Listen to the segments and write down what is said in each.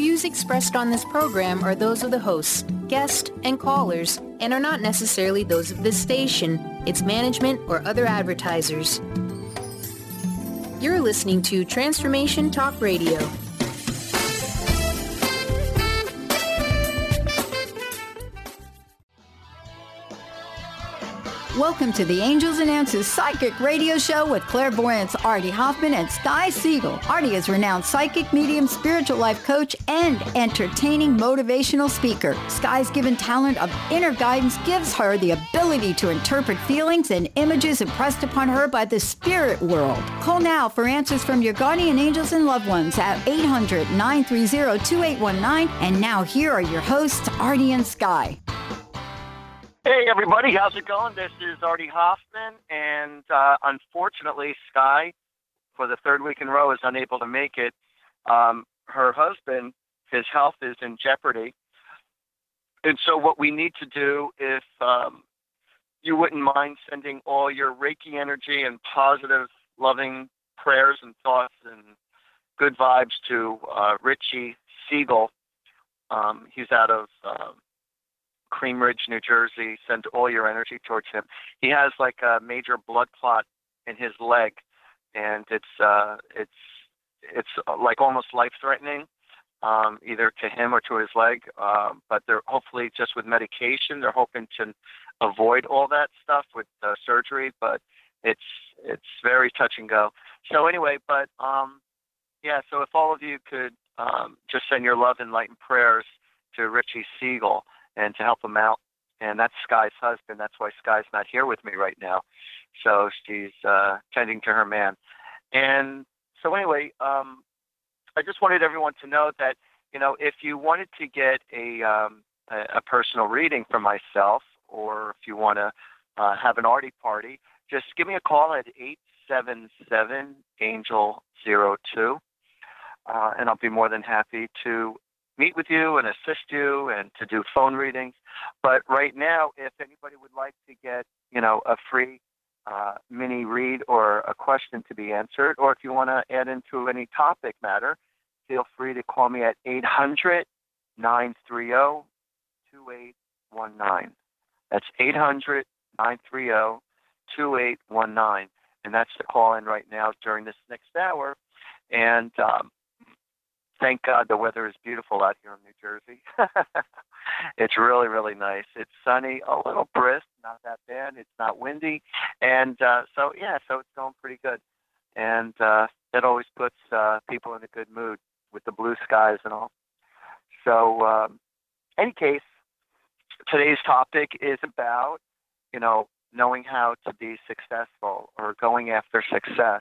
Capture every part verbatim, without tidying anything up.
views expressed on this program are those of the hosts, guests, and callers, and are not necessarily those of this station, its management, or other advertisers. You're listening to Transformation Talk Radio. Welcome to the Angels and Answers Psychic Radio Show with clairvoyants Artie Hoffman and Sky Siegel. Artie is renowned psychic, medium, spiritual life coach, and entertaining motivational speaker. Sky's given talent of inner guidance gives her the ability to interpret feelings and images impressed upon her by the spirit world. Call now for answers from your guardian angels and loved ones at eight hundred, nine three zero, two eight one nine. And now here are your hosts, Artie and Sky. Hey everybody, how's it going? This is Artie Hoffman, and uh, unfortunately, Sky, for the third week in a row, is unable to make it. Um, her husband, his health is in jeopardy, and so what we need to do, if um, you wouldn't mind sending all your Reiki energy and positive, loving prayers and thoughts and good vibes to uh, Richie Siegel. Um, he's out of... Uh, Cream Ridge, New Jersey. Send all your energy towards him. He has like a major blood clot in his leg, and it's uh, it's it's like almost life-threatening, um, either to him or to his leg. Uh, but they're hopefully just with medication. They're hoping to avoid all that stuff with uh, surgery. But it's it's very touch and go. So anyway, but um, yeah. So if all of you could um, just send your love and light and prayers to Richie Siegel, and to help him out. And that's Sky's husband. That's why Sky's not here with me right now. So she's uh, tending to her man. And so anyway, um, I just wanted everyone to know that, you know, if you wanted to get a, um, a, a personal reading from myself, or if you want to uh, have an Artie party, just give me a call at eight seven seven, angel zero two. Uh, and I'll be more than happy to meet with you and assist you and to do phone readings. But right now, if anybody would like to get, you know, a free uh, mini read or a question to be answered, or if you want to add into any topic matter, feel free to call me at eight hundred, nine three zero, two eight one nine. That's eight hundred, nine three zero, two eight one nine. And that's the call in right now during this next hour. And, um, thank God the weather is beautiful out here in New Jersey. It's really, really nice. It's sunny, a little brisk, not that bad. It's not windy. And uh, so, yeah, so it's going pretty good. And uh, that always puts uh, people in a good mood with the blue skies and all. So, um, any case, today's topic is about, you know, knowing how to be successful or going after success.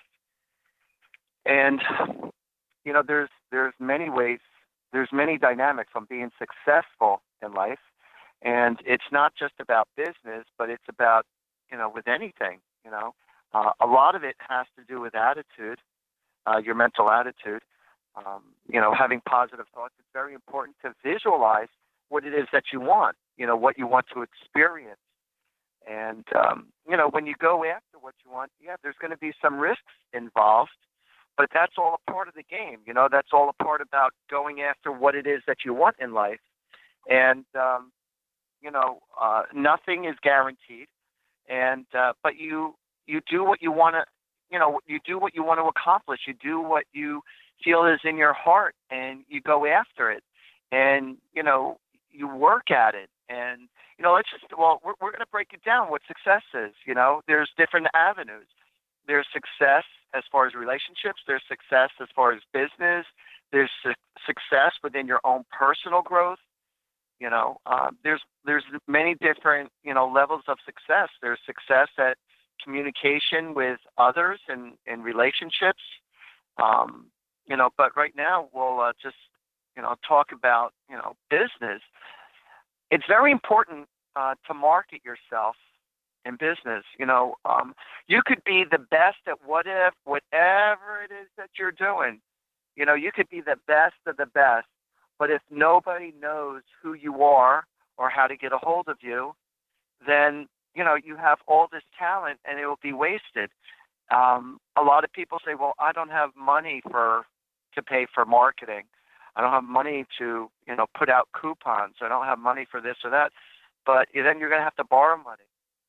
And you know, there's there's many ways, there's many dynamics on being successful in life, and it's not just about business, but it's about, you know, with anything. You know, uh, a lot of it has to do with attitude, uh, your mental attitude. Um, you know, having positive thoughts. It's very important to visualize what it is that you want. You know, what you want to experience, and um, you know, when you go after what you want, yeah, there's going to be some risks involved. But that's all a part of the game, you know. That's all a part about going after what it is that you want in life, and um, you know, uh, nothing is guaranteed. And uh, but you you do what you want to, you know, you do what you want to accomplish. You do what you feel is in your heart, and you go after it, and you know, you work at it. And you know, let's just well, we're we're going to break it down. What success is, you know, there's different avenues. There's success as far as relationships. There's success as far as business. There's su- success within your own personal growth. You know, uh, there's there's many different, you know, levels of success. There's success at communication with others and in relationships. Um, you know, but right now we'll uh, just, you know, talk about, you know, business. It's very important uh, to market yourself in business. You know, um, you could be the best at whatever, whatever it is that you're doing. You know, you could be the best of the best, but if nobody knows who you are or how to get a hold of you, then, you know, you have all this talent and it will be wasted. Um, a lot of people say, well, I don't have money for to pay for marketing. I don't have money to, you know, put out coupons. I don't have money for this or that. But then you're going to have to borrow money.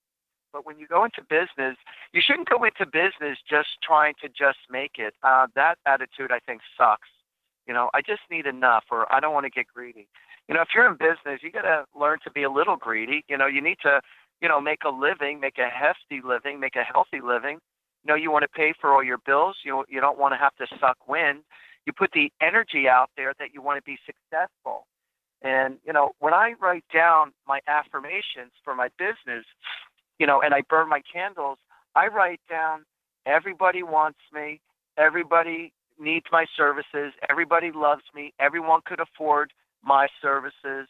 But when you go into business, you shouldn't go into business just trying to just make it. Uh, that attitude, I think, sucks. You know, I just need enough, or I don't want to get greedy. You know, if you're in business, you got to learn to be a little greedy. You know, you need to, you know, make a living, make a hefty living, make a healthy living. You know, you want to pay for all your bills. You you don't want to have to suck wind. You put the energy out there that you want to be successful. And, you know, when I write down my affirmations for my business, you know, and I burn my candles, I write down everybody wants me, everybody needs my services, everybody loves me, everyone could afford my services.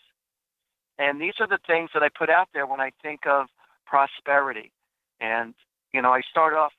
And these are the things that I put out there when I think of prosperity. And, you know, I start off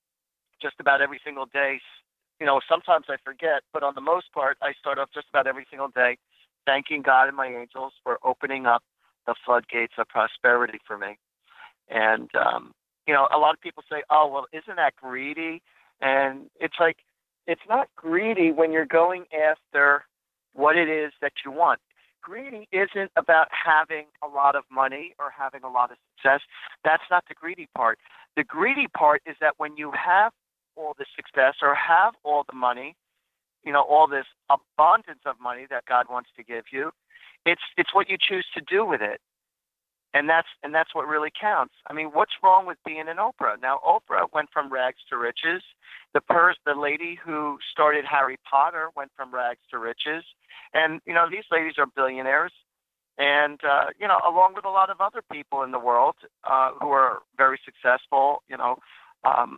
just about every single day. You know, sometimes I forget, but on the most part, I start off just about every single day thanking God and my angels for opening up the floodgates of prosperity for me. And, um, you know, a lot of people say, oh, well, isn't that greedy? And it's like, it's not greedy when you're going after what it is that you want. Greedy isn't about having a lot of money or having a lot of success. That's not the greedy part. The greedy part is that when you have all the success or have all the money, you know, all this abundance of money that God wants to give you, it's it's what you choose to do with it. And that's and that's what really counts. I mean, what's wrong with being an Oprah? Now, Oprah went from rags to riches. The pers- the lady who started Harry Potter went from rags to riches. And, you know, these ladies are billionaires. And, uh, you know, along with a lot of other people in the world uh, who are very successful, you know, um,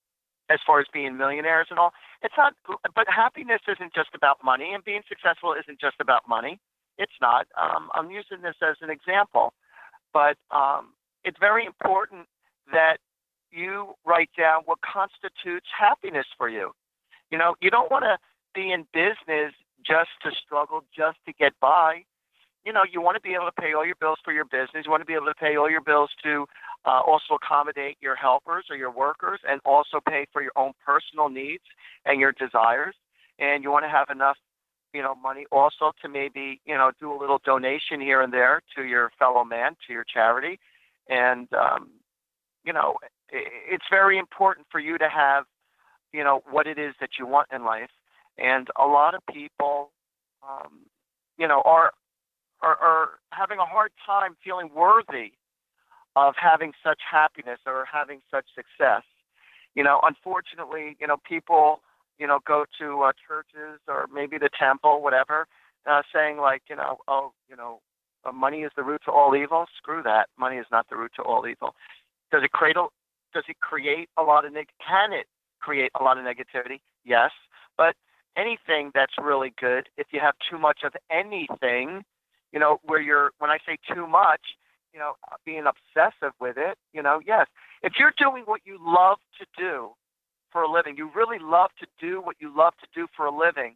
as far as being millionaires and all. It's not, but happiness isn't just about money, and being successful isn't just about money. It's not. Um, I'm using this as an example. But um, it's very important that you write down what constitutes happiness for you. You know, you don't want to be in business just to struggle, just to get by. You know, you want to be able to pay all your bills for your business. You want to be able to pay all your bills to uh, also accommodate your helpers or your workers, and also pay for your own personal needs and your desires. And you want to have enough, you know, money also to maybe, you know, do a little donation here and there to your fellow man, to your charity. And, um, you know, it's very important for you to have, you know, what it is that you want in life. And a lot of people, um, you know, are, are, are having a hard time feeling worthy of having such happiness or having such success. You know, unfortunately, you know, people, you know, go to uh, churches or maybe the temple, whatever, uh, saying like, you know, oh, you know, uh, money is the root to all evil. Screw that. Money is not the root to all evil. Does it cradle? Does it create a lot of neg? Can it create a lot of negativity? Yes. But anything that's really good, if you have too much of anything, you know, where you're, when I say too much, you know, being obsessive with it, you know, yes. If you're doing what you love to do for a living, you really love to do what you love to do for a living,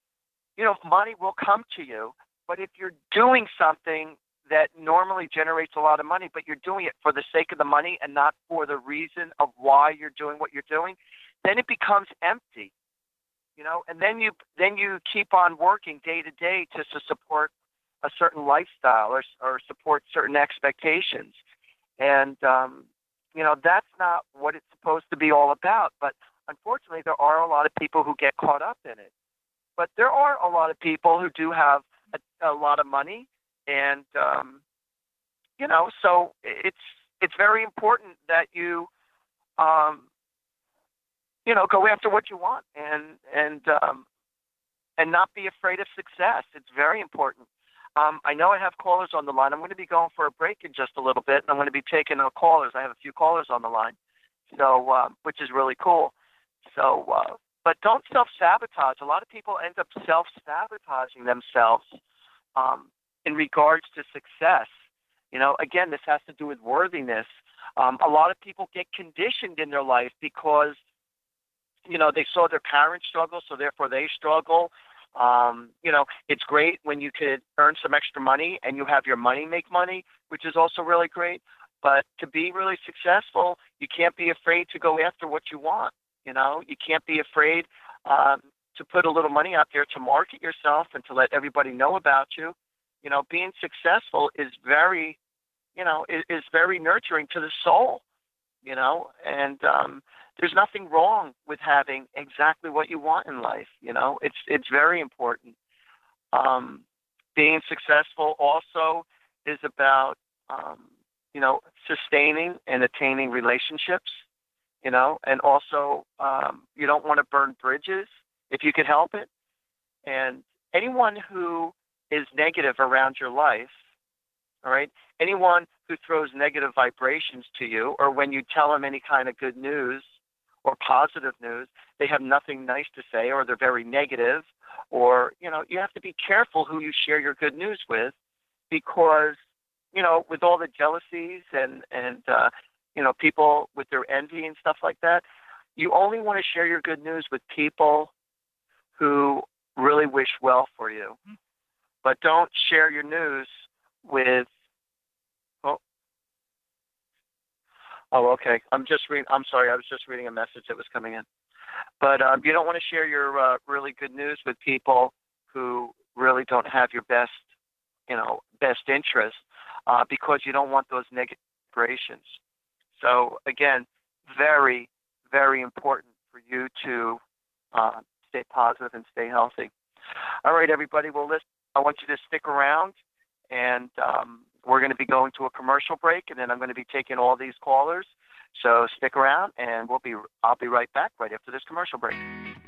you know, money will come to you. But if you're doing something that normally generates a lot of money, but you're doing it for the sake of the money and not for the reason of why you're doing what you're doing, then it becomes empty, you know, and then you then you keep on working day to day just to support a certain lifestyle or, or support certain expectations. And, um, you know, that's not what it's supposed to be all about. But unfortunately, there are a lot of people who get caught up in it. But there are a lot of people who do have a, a lot of money. And, um, you know, so it's it's very important that you, um, you know, go after what you want and and um, and not be afraid of success. It's very important. Um, I know I have callers on the line. I'm going to be going for a break in just a little bit, and I'm going to be taking uh, callers. I have a few callers on the line, so uh, which is really cool. So, uh, but don't self-sabotage. A lot of people end up self-sabotaging themselves um, in regards to success. You know, again, this has to do with worthiness. Um, a lot of people get conditioned in their life because, you know, they saw their parents struggle, so therefore they struggle. Um, you know, it's great when you could earn some extra money and you have your money make money, which is also really great. But to be really successful, you can't be afraid to go after what you want. You know, you can't be afraid um, to put a little money out there to market yourself and to let everybody know about you. You know, being successful is very, you know, is, is very nurturing to the soul, you know, and um, there's nothing wrong with having exactly what you want in life. You know, it's, it's very important. Um, being successful also is about, um, you know, sustaining and attaining relationships, you know, and also um, you don't want to burn bridges if you can help it. And anyone who is negative around your life, all right, anyone who throws negative vibrations to you, or when you tell them any kind of good news or positive news, they have nothing nice to say, or they're very negative, or, you know, you have to be careful who you share your good news with, because, you know, with all the jealousies and, and uh, you know, people with their envy and stuff like that, you only want to share your good news with people who really wish well for you. But don't share your news with, oh, oh okay. I'm just reading, I'm sorry, I was just reading a message that was coming in. But um, you don't want to share your uh, really good news with people who really don't have your best, you know, best interest, uh, because you don't want those negative vibrations. So again, very, very important for you to uh, stay positive and stay healthy. All right, everybody. Well, listen, I want you to stick around, and um, we're going to be going to a commercial break, and then I'm going to be taking all these callers. So stick around, and we'll be. I'll be right back right after this commercial break.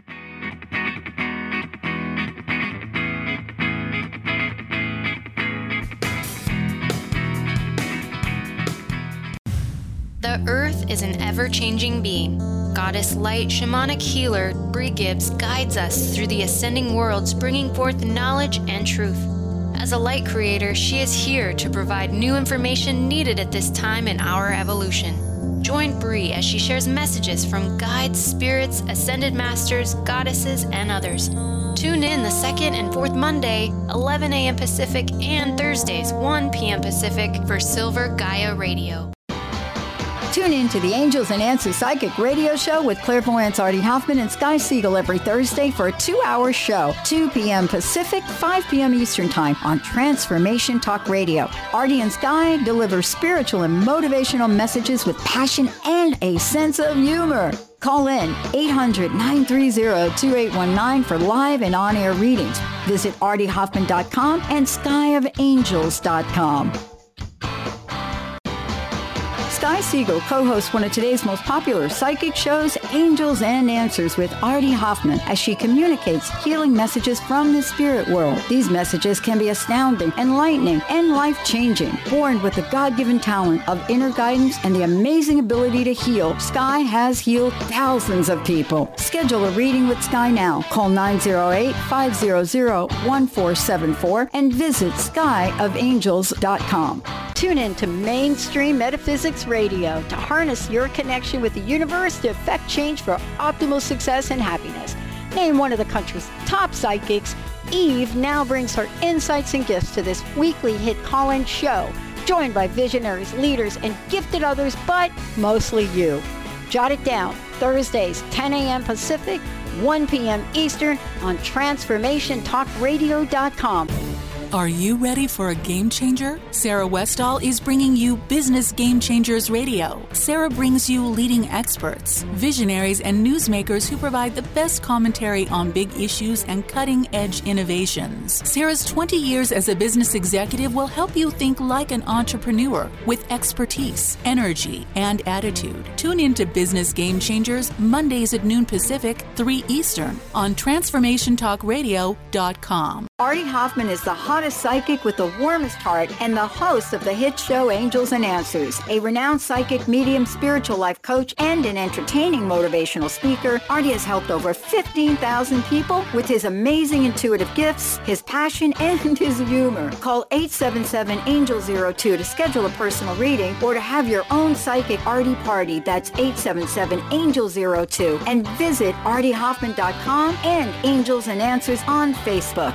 The Earth is an ever-changing being. Goddess Light Shamanic Healer Bree Gibbs guides us through the ascending worlds, bringing forth knowledge and truth. As a light creator, she is here to provide new information needed at this time in our evolution. Join Bree as she shares messages from guides, spirits, ascended masters, goddesses, and others. Tune in the second and fourth Monday, eleven a.m. Pacific, and Thursdays, one p.m. Pacific for Silver Gaia Radio. Tune in to the Angels and Answers Psychic Radio Show with clairvoyants Artie Hoffman and Sky Siegel every Thursday for a two-hour show, two p.m. Pacific, five p.m. Eastern Time on Transformation Talk Radio. Artie and Sky deliver spiritual and motivational messages with passion and a sense of humor. Call in eight hundred, nine three zero, two eight one nine for live and on-air readings. Visit artie hoffman dot com and sky of angels dot com. Sky Siegel co-hosts one of today's most popular psychic shows, Angels and Answers with Artie Hoffman, as she communicates healing messages from the spirit world. These messages can be astounding, enlightening, and life-changing. Born with the God-given talent of inner guidance and the amazing ability to heal, Sky has healed thousands of people. Schedule a reading with Sky now. Call nine zero eight, five zero zero, one four seven four and visit sky of angels dot com. Tune in to Mainstream Metaphysics Radio to harness your connection with the universe to effect change for optimal success and happiness. Named one of the country's top psychics, Eve now brings her insights and gifts to this weekly hit call-in show, joined by visionaries, leaders, and gifted others, but mostly you. Jot it down, Thursdays, ten a.m. Pacific, one p.m. Eastern on transformation talk radio dot com. Are you ready for a game changer? Sarah Westall is bringing you Business Game Changers Radio. Sarah brings you leading experts, visionaries, and newsmakers who provide the best commentary on big issues and cutting-edge innovations. Sarah's twenty years as a business executive will help you think like an entrepreneur with expertise, energy, and attitude. Tune in to Business Game Changers Mondays at noon Pacific, three Eastern on transformation talk radio dot com. Artie Hoffman is the hottest psychic with the warmest heart and the host of the hit show Angels and Answers. A renowned psychic, medium, spiritual life coach, and an entertaining motivational speaker, Artie has helped over fifteen thousand people with his amazing intuitive gifts, his passion, and his humor. Call eight seven seven, angel zero two to schedule a personal reading or to have your own psychic Artie party. That's eight seven seven, angel zero two. And visit artie hoffman dot com and Angels and Answers on Facebook.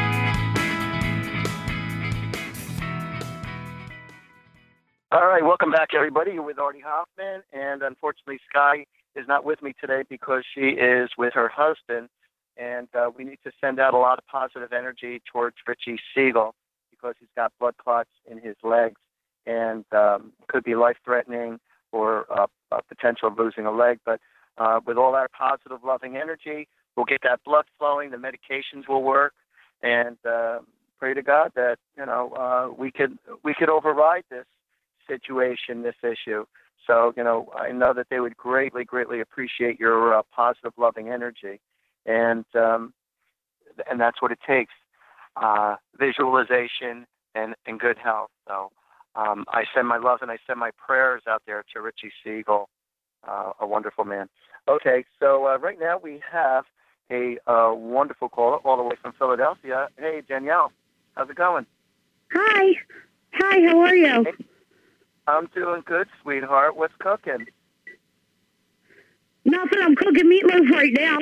All right, welcome back, everybody. You're with Artie Hoffman, and unfortunately, Sky is not with me today because she is with her husband, and uh, we need to send out a lot of positive energy towards Richie Siegel because he's got blood clots in his legs and um, could be life-threatening or uh, a potential of losing a leg. But uh, with all our positive, loving energy, we'll get that blood flowing, the medications will work, and uh, pray to God that, you know, uh, we could we could override this situation, this issue. So, you know, I know that they would greatly, greatly appreciate your uh, positive, loving energy. And um, and that's what it takes, uh, visualization and, and good health. So um, I send my love and I send my prayers out there to Richie Siegel, uh, a wonderful man. Okay, so uh, right now we have a uh, wonderful caller all the way from Philadelphia. Hey, Danielle, how's it going? Hi. Hi, how are you? Hey, I'm doing good, sweetheart. What's cooking? Nothing. I'm cooking meatloaf right now.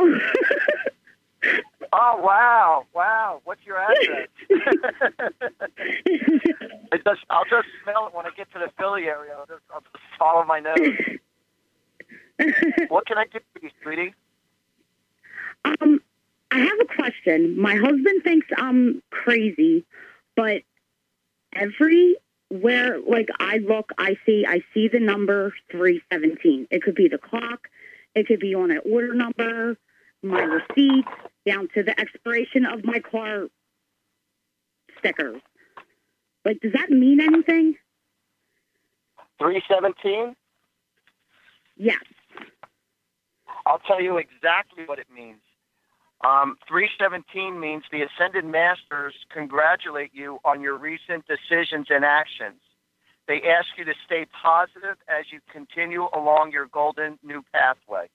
Oh, wow. Wow. What's your address? it just, I'll just smell it when I get to the Philly area. I'll just, I'll just follow my nose. What can I do for you, sweetie? Um, I have a question. My husband thinks I'm crazy, but everywhere, like, I look, I see, I see the number three seventeen. It could be the clock. It could be on an order number, my receipt, down to the expiration of my car stickers. Like, does that mean anything? three seventeen? Yes. I'll tell you exactly what it means. Um, three seventeen means the Ascended Masters congratulate you on your recent decisions and actions. They ask you to stay positive as you continue along your golden new pathway.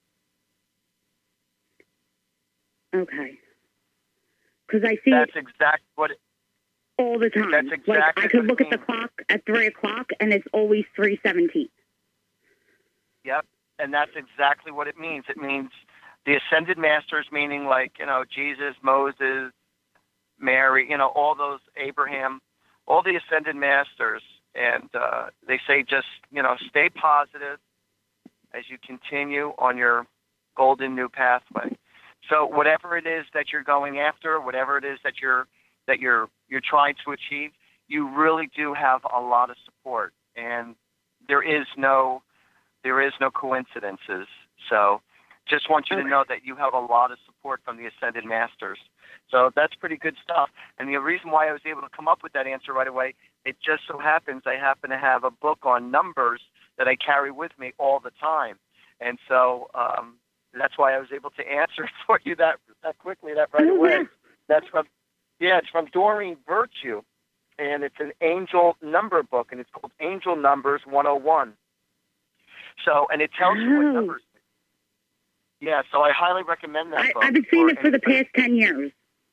Okay. Because I see That's exactly what it all the time. That's exactly like, I could what look it at the means. clock at three o'clock, and it's always three seventeen. Yep, and that's exactly what it means. It means the Ascended Masters, meaning like, you know, Jesus, Moses, Mary, you know, all those, Abraham, all the Ascended Masters. And uh, they say just, you know, stay positive as you continue on your golden new pathway. So whatever it is that you're going after, whatever it is that you're that you're you're trying to achieve, you really do have a lot of support, and there is no there is no coincidences. So just want you to know that you have a lot of support from the Ascended Masters. So that's pretty good stuff. And the reason why I was able to come up with that answer right away, it just so happens I happen to have a book on numbers that I carry with me all the time. And so um, that's why I was able to answer it for you that, that quickly, that right away. That's from, yeah, it's from Doreen Virtue. And it's an angel number book, and it's called Angel Numbers one oh one. So, and it tells you what numbers. Yeah, so I highly recommend that I, book. I've been seeing it for the anybody. past ten years.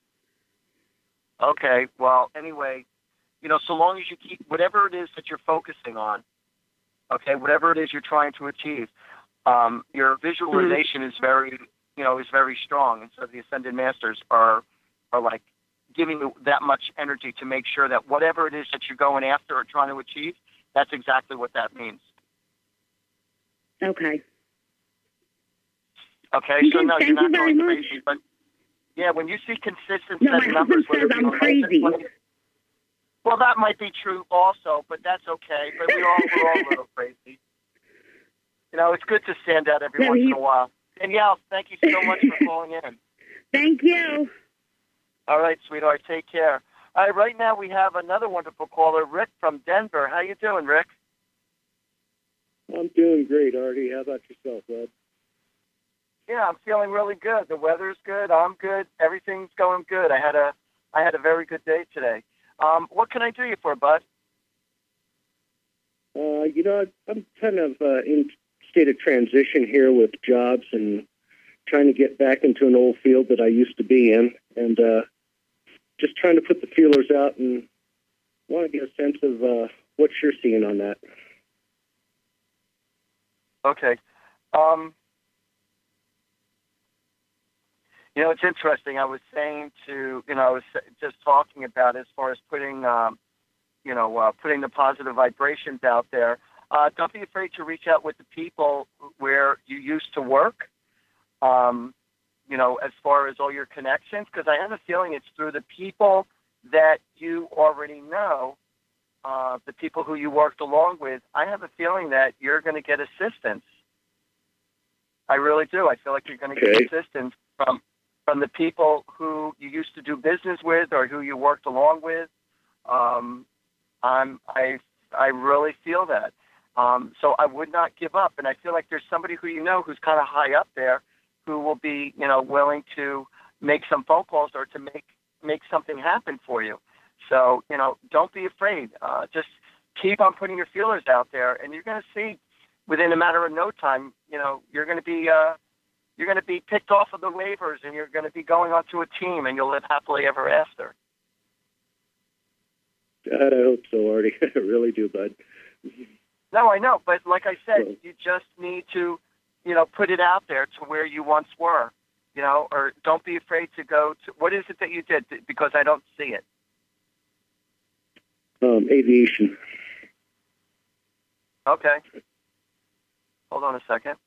Okay, well, anyway, you know, so long as you keep whatever it is that you're focusing on, okay, whatever it is you're trying to achieve, um, your visualization mm-hmm. is very, you know, is very strong. And so the Ascended Masters are, are like giving you that much energy to make sure that whatever it is that you're going after or trying to achieve, that's exactly what that means. Okay. Okay, so no, Thank you're not you very going much. crazy, but yeah, when you see consistent No, set my numbers, husband says whether I'm crazy. Well, that might be true also, but that's okay. But we all we're all a little crazy. You know, it's good to stand out every Yeah, once he- in a while. Danielle, thank you so much for calling in. Thank you. All right, sweetheart, take care. All right, right now we have another wonderful caller, Rick from Denver. How you doing, Rick? I'm doing great, Artie. How about yourself, bud? Yeah, I'm feeling really good. The weather's good. I'm good. Everything's going good. I had a I had a very good day today. Um, what can I do you for, bud? Uh, you know, I'm kind of uh, in state of transition here with jobs and trying to get back into an old field that I used to be in, and uh, just trying to put the feelers out and want to get a sense of uh, what you're seeing on that. Okay. Um, you know, it's interesting. I was saying to, you know, I was just talking about as far as putting, um, you know, uh, putting the positive vibrations out there. Uh, don't be afraid to reach out with the people where you used to work, um, you know, as far as all your connections, because I have a feeling it's through the people that you already know, uh, the people who you worked along with. I have a feeling that you're going to get assistance. I really do. I feel like you're going to Okay. get assistance from from the people who you used to do business with or who you worked along with. Um, I'm, I I really feel that. Um, so I would not give up. And I feel like there's somebody who you know who's kind of high up there who will be, you know, willing to make some phone calls or to make, make something happen for you. So, you know, don't be afraid. Uh, just keep on putting your feelers out there, and you're going to see within a matter of no time, you know, you're going to be uh, you're going to be picked off of the waivers, and you're going to be going onto a team, and you'll live happily ever after. God, I hope so, Artie. I really do, bud. No, I know, but like I said, Well, you just need to, you know, put it out there to where you once were, you know, or don't be afraid to go to, what is it that you did? Because I don't see it. um, aviation. Okay. Hold on a second.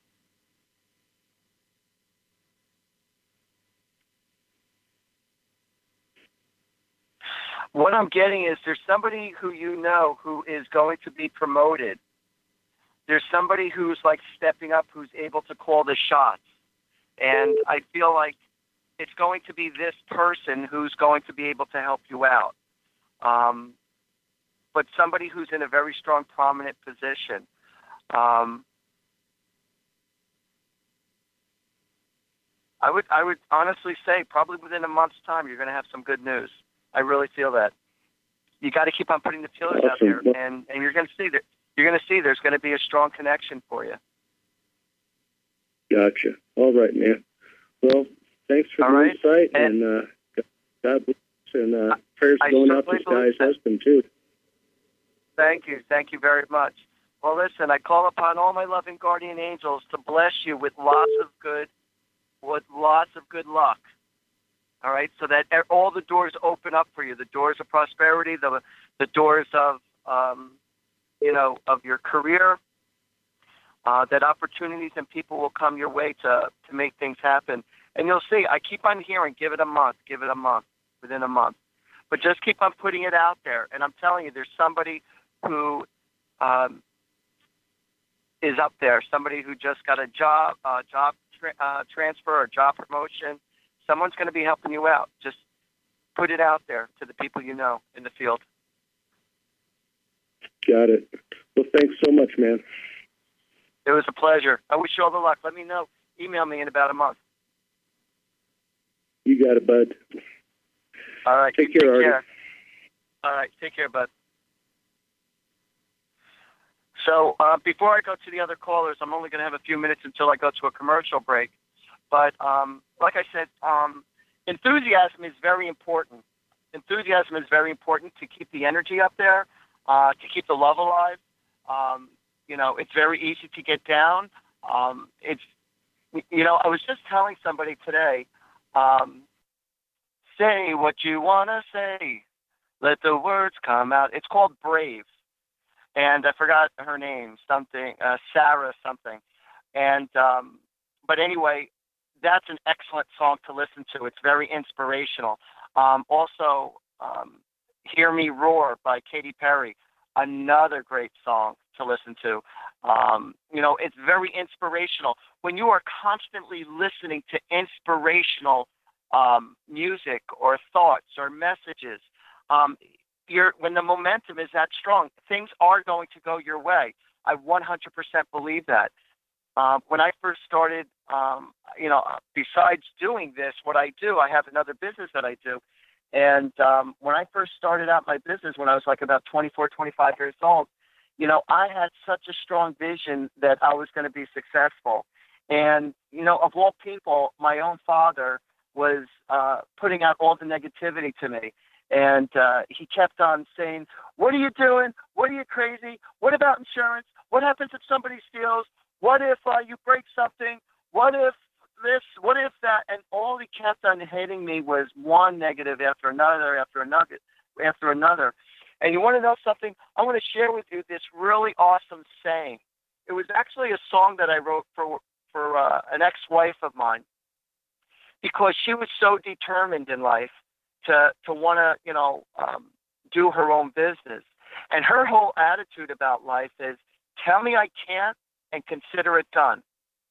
What I'm getting is there's somebody who you know who is going to be promoted. There's somebody who's like stepping up, who's able to call the shots. And I feel like it's going to be this person who's going to be able to help you out. Um, but somebody who's in a very strong, prominent position. Um, I would, I would honestly say probably within a month's time, you're going to have some good news. I really feel that. You got to keep on putting the feelers out there, Awesome. and, and you're going to see that. You're going to see there's going to be a strong connection for you. Gotcha. All right, man. Well, thanks for All the right. insight, And- and uh, God bless, and uh, prayers I going out to certainly believe Sky's that. husband, too. Thank you. Thank you very much. Well, listen, I call upon all my loving guardian angels to bless you with lots of good, with lots of good luck. All right, so that all the doors open up for you, the doors of prosperity, the the doors of, um, you know, of your career, uh, that opportunities and people will come your way to, to make things happen. And you'll see, I keep on hearing, give it a month, give it a month, within a month. But just keep on putting it out there. And I'm telling you, there's somebody who um, is up there, somebody who just got a job, uh, job tra- uh, transfer or job promotion. Someone's going to be helping you out. Just put it out there to the people you know in the field. Got it. Well, thanks so much, man. It was a pleasure. I wish you all the luck. Let me know. Email me in about a month. You got it, bud. All right. Take you care, Take Artie. care. All right. Take care, bud. So uh, before I go to the other callers, I'm only going to have a few minutes until I go to a commercial break. But um, like I said, um, enthusiasm is very important. Enthusiasm is very important to keep the energy up there, uh, to keep the love alive. Um, you know, it's very easy to get down. Um, it's, you know, I was just telling somebody today, um, say what you want to say. Let the words come out. It's called Brave. And I forgot her name, something, uh, Sarah something. And, um, but anyway, that's an excellent song to listen to. It's very inspirational. Um, also, um, Hear Me Roar by Katy Perry, another great song to listen to. Um, you know, it's very inspirational. When you are constantly listening to inspirational um, music or thoughts or messages, um, you're, when the momentum is that strong, things are going to go your way. I one hundred percent believe that. Uh, when I first started, um, you know, besides doing this, what I do, I have another business that I do. And um, when I first started out my business, when I was like about twenty-four, twenty-five years old, you know, I had such a strong vision that I was going to be successful. And, you know, of all people, my own father was uh, putting out all the negativity to me. And uh, he kept on saying, what are you doing? What are you crazy? What about insurance? What happens if somebody steals? What if uh, you break something? What if this? What if that? And all he kept on hitting me was one negative after another, after another, after another. And you want to know something? I want to share with you this really awesome saying. It was actually a song that I wrote for for uh, an ex-wife of mine, because she was so determined in life to to want to, you know, um, do her own business. And her whole attitude about life is, tell me I can't and consider it done.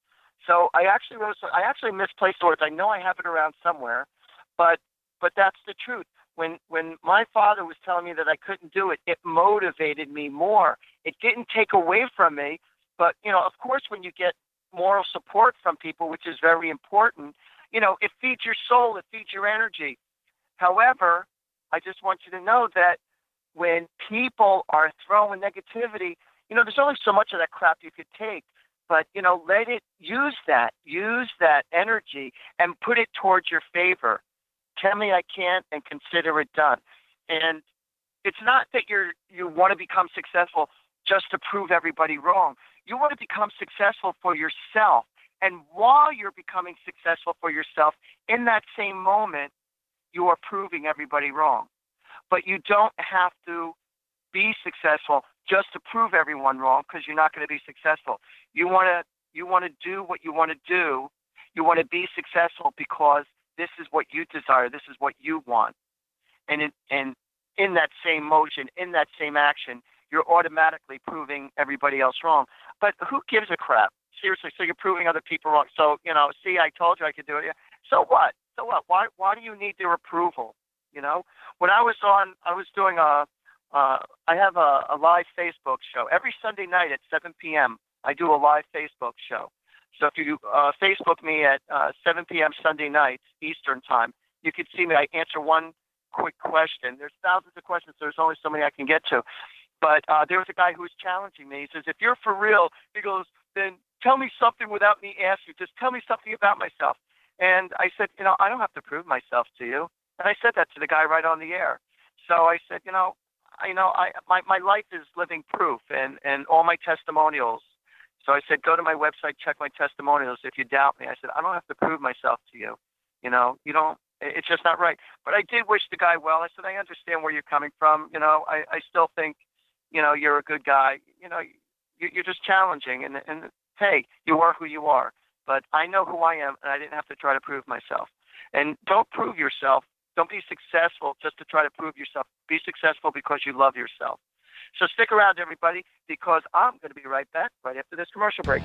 So I actually wrote, I actually misplaced words. I know I have it around somewhere, but but that's the truth. When when my father was telling me that I couldn't do it, it motivated me more. It didn't take away from me, but, you know, of course, when you get moral support from people, which is very important, you know, it feeds your soul, it feeds your energy. However, I just want you to know that when people are throwing negativity, you know, there's only so much of that crap you could take. But, you know, let it, use that, use that energy and put it towards your favor. Tell me I can't and consider it done. And it's not that you're, you want to become successful just to prove everybody wrong. You want to become successful for yourself. And while you're becoming successful for yourself, in that same moment, you are proving everybody wrong. But you don't have to be successful just to prove everyone wrong, because you're not going to be successful. You want to you want to do what you want to do. You want to be successful because this is what you desire. This is what you want. And in, and in that same motion, in that same action, you're automatically proving everybody else wrong. But who gives a crap? Seriously, so you're proving other people wrong. So, you know, see, I told you I could do it. So what? So what? Why why do you need their approval? You know, when I was on, I was doing a, uh, I have a, a live Facebook show. Every Sunday night at seven p.m., I do a live Facebook show. So if you uh, Facebook me at uh, seven p.m. Sunday nights, Eastern time, you can see me. I answer one quick question. There's thousands of questions. So there's only so many I can get to. But uh, there was a guy who was challenging me. He says, if you're for real, he goes, then tell me something without me asking. Just tell me something about myself. And I said, you know, I don't have to prove myself to you. And I said that to the guy right on the air. So I said, you know, I, you know, I my, my life is living proof, and, and all my testimonials. So I said, go to my website, check my testimonials. If you doubt me, I said, I don't have to prove myself to you. You know, you don't. It's just not right. But I did wish the guy well. I said, I understand where you're coming from. You know, I, I still think, you know, you're a good guy. You know, you, you're just challenging. And, and hey, you are who you are. But I know who I am, and I didn't have to try to prove myself. And don't prove yourself. Don't be successful just to try to prove yourself. Be successful because you love yourself. So stick around, everybody, because I'm going to be right back right after this commercial break.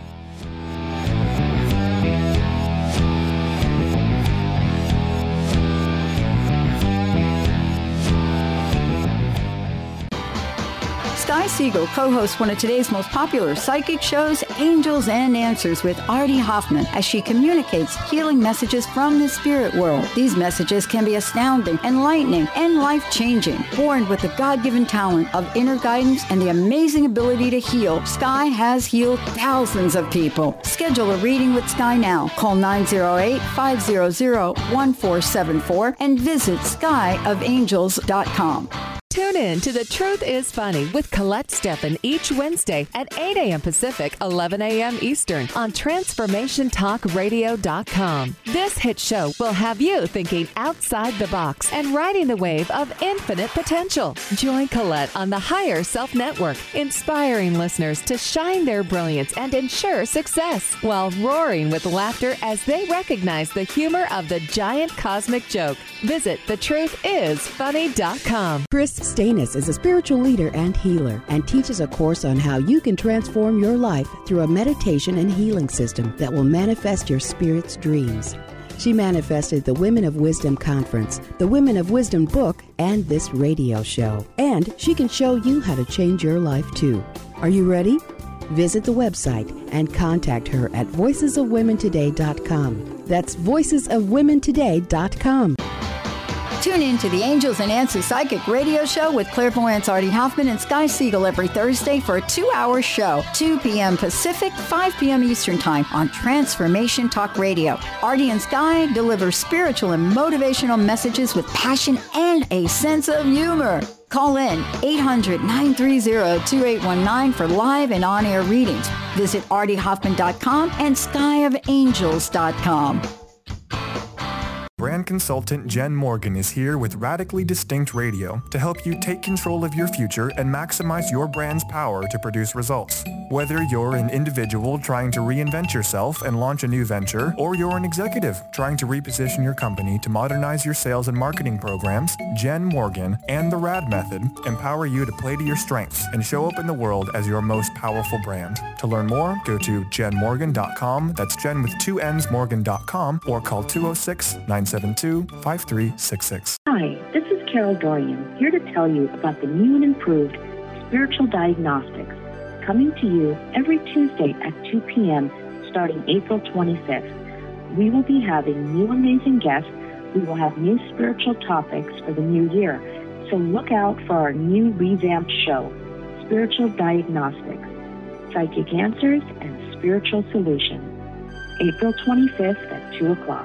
Sky Siegel co-hosts one of today's most popular psychic shows, Angels and Answers, with Artie Hoffman, as she communicates healing messages from the spirit world. These messages can be astounding, enlightening, and life-changing. Born with the God-given talent of inner guidance and the amazing ability to heal, Sky has healed thousands of people. Schedule a reading with Sky now. Call nine oh eight, five hundred, one four seven four and visit sky of angels dot com. Tune in to The Truth is Funny with Colette Steffen each Wednesday at eight a.m. Pacific, eleven a.m. Eastern on transformation talk radio dot com. This hit show will have you thinking outside the box and riding the wave of infinite potential. Join Colette on the Higher Self Network, inspiring listeners to shine their brilliance and ensure success while roaring with laughter as they recognize the humor of the giant cosmic joke. Visit the truth is funny dot com. Chris Stanis is a spiritual leader and healer and teaches a course on how you can transform your life through a meditation and healing system that will manifest your spirit's dreams. She manifested the Women of Wisdom Conference, the Women of Wisdom book, and this radio show. And she can show you how to change your life too. Are you ready? Visit the website and contact her at voices of women today dot com. That's voices of women today dot com. Tune in to the Angels and Answers Psychic Radio Show with clairvoyants Artie Hoffman and Sky Siegel every Thursday for a two-hour show, two p.m. Pacific, five p.m. Eastern Time on Transformation Talk Radio. Artie and Sky deliver spiritual and motivational messages with passion and a sense of humor. Call in eight hundred, nine three zero, two eight one nine for live and on-air readings. Visit artie hoffman dot com and sky of angels dot com. brand consultant Jen Morgan is here with Radically Distinct Radio to help you take control of your future and maximize your brand's power to produce results. Whether you're an individual trying to reinvent yourself and launch a new venture, or you're an executive trying to reposition your company to modernize your sales and marketing programs, Jen Morgan and the RAD Method empower you to play to your strengths and show up in the world as your most powerful brand. To learn more, go to jen morgan dot com. That's Jen with two N's, morgan dot com, or call two oh six, nine seven two, five three six six. Hi, this is Carol Dorian, here to tell you about the new and improved Spiritual Diagnostics, coming to you every Tuesday at two p.m. starting April twenty-fifth. We will be having new amazing guests. We will have new spiritual topics for the new year. So look out for our new revamped show, Spiritual Diagnostics, Psychic Answers and Spiritual Solutions, April twenty-fifth at two o'clock.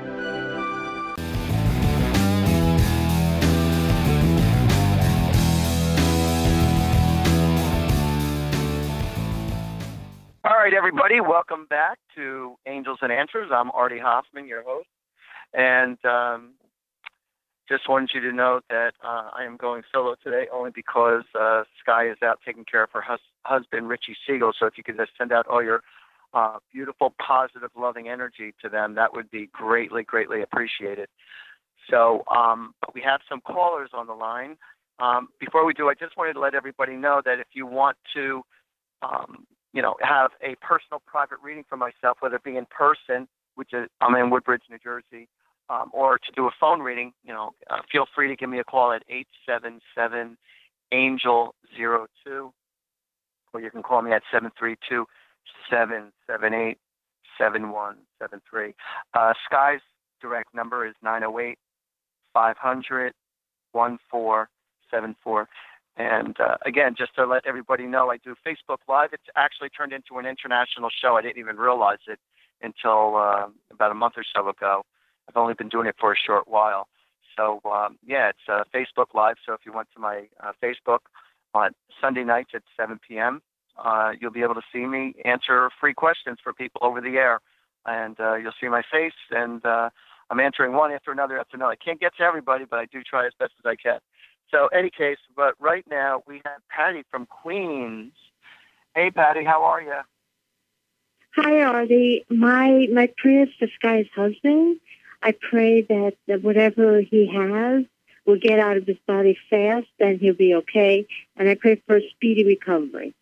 All right, everybody, welcome back to Angels and Answers. I'm Artie Hoffman, your host, and um, just wanted you to know that uh, I am going solo today only because uh, Sky is out taking care of her hus- husband, Richie Siegel, so if you could just send out all your uh, beautiful, positive, loving energy to them, that would be greatly, greatly appreciated. So um, we have some callers on the line. Um, before we do, I just wanted to let everybody know that if you want to um, you know, have a personal private reading for myself, whether it be in person, which is, I'm in Woodbridge, New Jersey, um, or to do a phone reading, you know, uh, feel free to give me a call at eight seven seven, angel zero two, or you can call me at seven three two, seven seven eight, seven one seven three. Uh, Sky's direct number is nine oh eight, five hundred, one four seven four. And uh, again, just to let everybody know, I do Facebook Live. It's actually turned into an international show. I didn't even realize it until uh, about a month or so ago. I've only been doing it for a short while. So, um, yeah, it's uh, Facebook Live. So if you went to my uh, Facebook on Sunday nights at seven p.m., uh, you'll be able to see me answer free questions for people over the air. And uh, you'll see my face, and uh, I'm answering one after another after another. I can't get to everybody, but I do try as best as I can. So, any case, but right now we have Patty from Queens. Hey, Patty, how are you? Hi, Artie. My my prayers for Sky's husband. I pray that, that whatever he has will get out of his body fast, and he'll be okay. And I pray for a speedy recovery.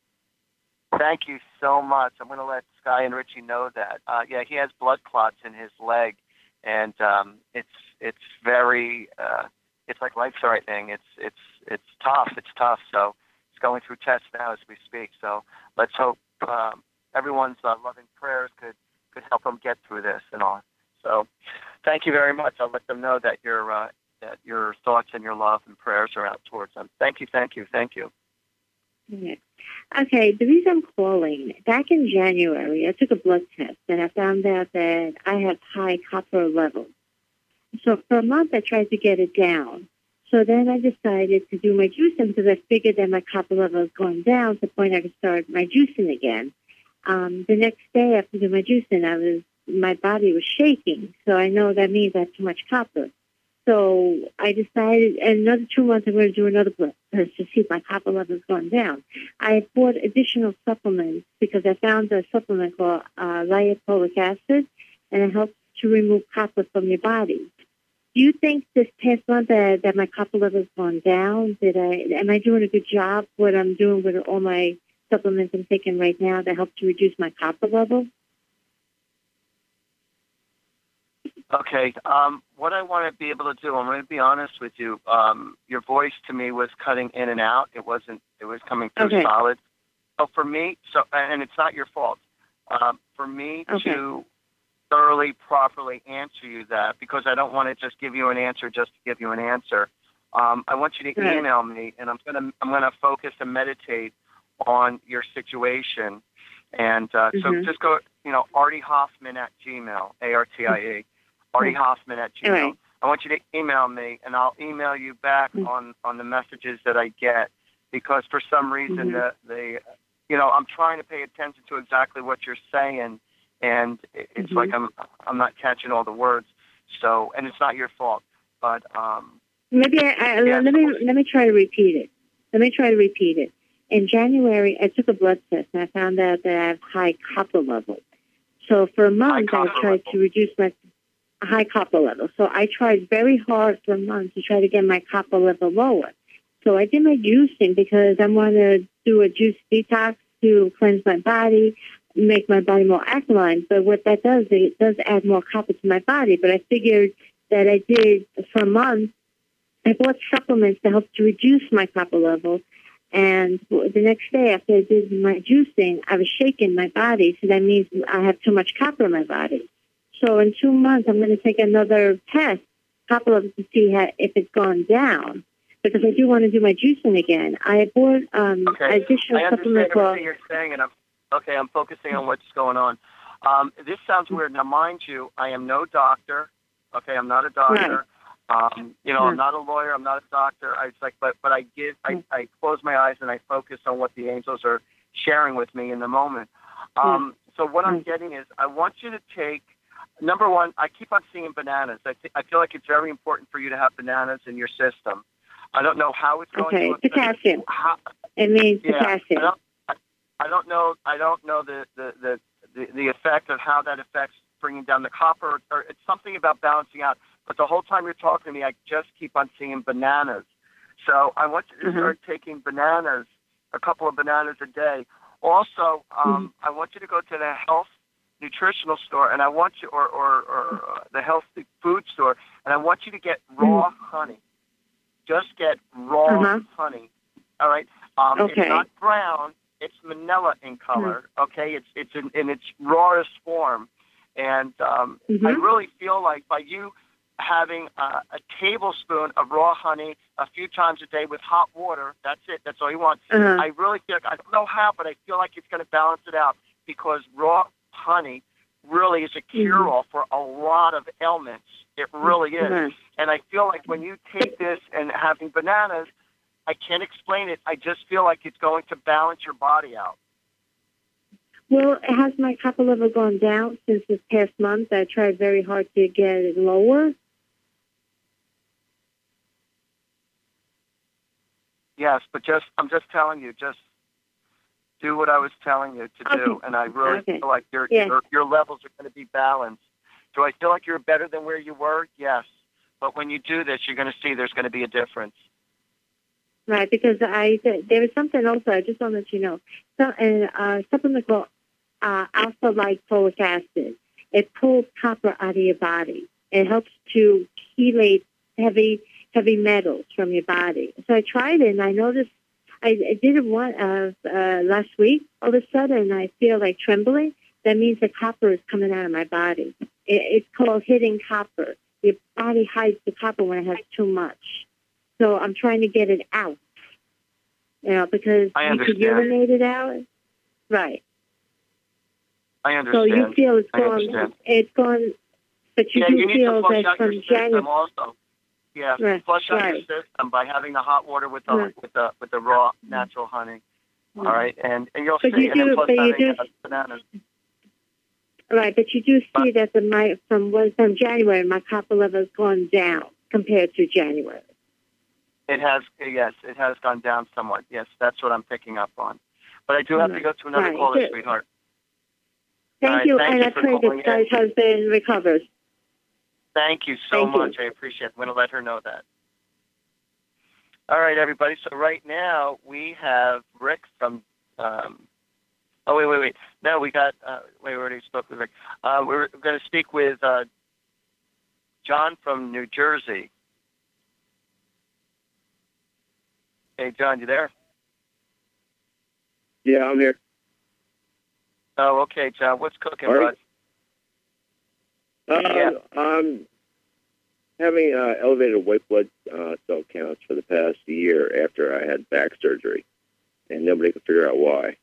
Thank you so much. I'm going to let Sky and Richie know that. Uh, yeah, he has blood clots in his leg, and um, it's it's very. Uh, It's like life-threatening. It's it's it's tough. It's tough. So it's going through tests now as we speak. So let's hope um, everyone's uh, loving prayers could, could help them get through this and all. So thank you very much. I'll let them know that your uh, that your thoughts and your love and prayers are out towards them. Thank you, thank you, thank you. Yeah. Okay, the reason I'm calling, back in January, I took a blood test, and I found out that I have high copper levels. So for a month, I tried to get it down. So then I decided to do my juicing because I figured that my copper level was going down to the point I could start my juicing again. Um, the next day after doing my juicing, I was my body was shaking. So I know that means I have too much copper. So I decided in another two months, I'm going to do another blood test to see if my copper level is going down. I bought additional supplements because I found a supplement called uh, lipoic acid, and it helps to remove copper from your body. Do you think this past month that, that my copper level has gone down? Did I am I doing a good job? What I'm doing with all my supplements I'm taking right now that help to reduce my copper level? Okay. Um, what I want to be able to do, I'm going to be honest with you. Um, your voice to me was cutting in and out. It wasn't. It was coming through okay. solid. So for me, so and it's not your fault. Um, for me okay. to thoroughly, properly answer you that, because I don't want to just give you an answer just to give you an answer. Um, I want you to right. email me, and I'm gonna I'm gonna focus and meditate on your situation. And uh, mm-hmm. so just go, you know, Artie Hoffman at Gmail, A R T I E, mm-hmm. Artie Hoffman at Gmail. Right. I want you to email me, and I'll email you back mm-hmm. on, on the messages that I get, because for some reason mm-hmm. the the you know I'm trying to pay attention to exactly what you're saying. And it's mm-hmm. like I'm I'm not catching all the words. So, and it's not your fault, but um, maybe I, I yeah, let me let me try to repeat it. Let me try to repeat it. In January, I took a blood test and I found out that I have high copper level. So for a month, I tried level. to reduce my high copper level. So I tried very hard for a month to try to get my copper level lower. So I did my juicing because I want to do a juice detox to cleanse my body, make my body more alkaline. But what that does, it does add more copper to my body. But I figured that I did for a month, I bought supplements to help to reduce my copper level. And the next day after I did my juicing, I was shaking my body. So that means I have too much copper in my body. So in two months, I'm going to take another test, copper level, to see how, if it's gone down. Because I do want to do my juicing again. I bought um, okay. additional I understand supplement everything for... you're saying, and I'm okay. I'm focusing on what's going on. Um, this sounds weird. Now, mind you, I am no doctor. Okay, I'm not a doctor. Right. Um, you know, right. I'm not a lawyer. I'm not a doctor. I, it's like, but but I give. I, I close my eyes and I focus on what the angels are sharing with me in the moment. Um, so what I'm getting is, I want you to take. Number one, I keep on seeing bananas. I th- I feel like it's very important for you to have bananas in your system. I don't know how it's going okay. to affect potassium. how, it means yeah, potassium. I don't, I, I don't know. I don't know the, the, the, the, the effect of how that affects bringing down the copper. Or, or it's something about balancing out. But the whole time you're talking to me, I just keep on seeing bananas. So I want you to mm-hmm. start taking bananas, a couple of bananas a day. Also, um, mm-hmm. I want you to go to the health nutritional store, and I want you, or, or, or uh, the health food store, and I want you to get raw mm-hmm. honey. Just get raw uh-huh. honey. All right. Um, okay. It's not brown. It's manila in color. Mm-hmm. Okay. It's it's in, in its rawest form, and um, mm-hmm. I really feel like by you having uh, a tablespoon of raw honey a few times a day with hot water, that's it. That's all you want. Uh-huh. I really feel like, I don't know how, but I feel like it's going to balance it out, because raw honey really is a cure-all mm-hmm. for a lot of ailments. It really is. Mm-hmm. And I feel like when you take this and having bananas, I can't explain it. I just feel like it's going to balance your body out. Well, has my copper level gone down since this past month? I tried very hard to get it lower. Yes, but just I'm just telling you, just do what I was telling you to okay. do, and I really okay. feel like your, yeah. your your levels are going to be balanced. Do I feel like you're better than where you were? Yes. But when you do this, you're going to see there's going to be a difference. Right, because I there was something also, I just want to let you know, so, uh, uh, supplement called uh, alpha-like folic acid. It pulls copper out of your body. It helps to chelate heavy heavy metals from your body. So I tried it, and I noticed, I, I did it one uh, uh, last week. All of a sudden, I feel like trembling. That means the copper is coming out of my body. It, it's called hidden copper. Your body hides the copper when it has too much. So I'm trying to get it out, you know, because I you could urinate it out. Right. I understand. So you feel it's gone, it's gone, but you yeah, do you need feel to flush that out from your system January. also. Yeah, right. flush out right. your system by having the hot water with the right. with the with the raw natural honey. Right. All right, and and you'll but see. You and do, then plus but you having do, bananas. Right, but you do see but, that the my from from January, my copper level has gone down compared to January. It has, yes, it has gone down somewhat. Yes, that's what I'm picking up on. But I do have right. to go to another right. caller, Good. sweetheart. Thank right, you, thank and you I pray that Sky's husband recovers. Thank you so thank much. You. I appreciate it. I'm going to let her know that. All right, everybody. So right now we have Rick from. Um, oh wait, wait, wait. No, we got. Uh, wait, we already spoke with Rick. Uh, we're going to speak with uh, John from New Jersey. Hey, John, you there? Yeah, I'm here. Oh, okay, John. What's cooking, All right. bud? Uh, yeah. I'm having uh, elevated white blood uh, cell counts for the past year after I had back surgery, and nobody could figure out why.